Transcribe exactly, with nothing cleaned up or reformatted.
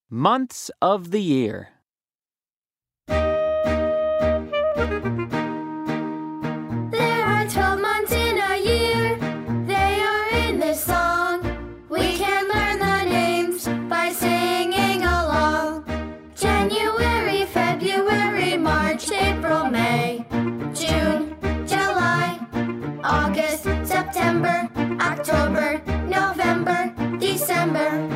Months of the year. There are twelve months in a year. They are in this song. We can learn the names by singing along. January, February, March, April, May, June, July, August, September, October, November, December.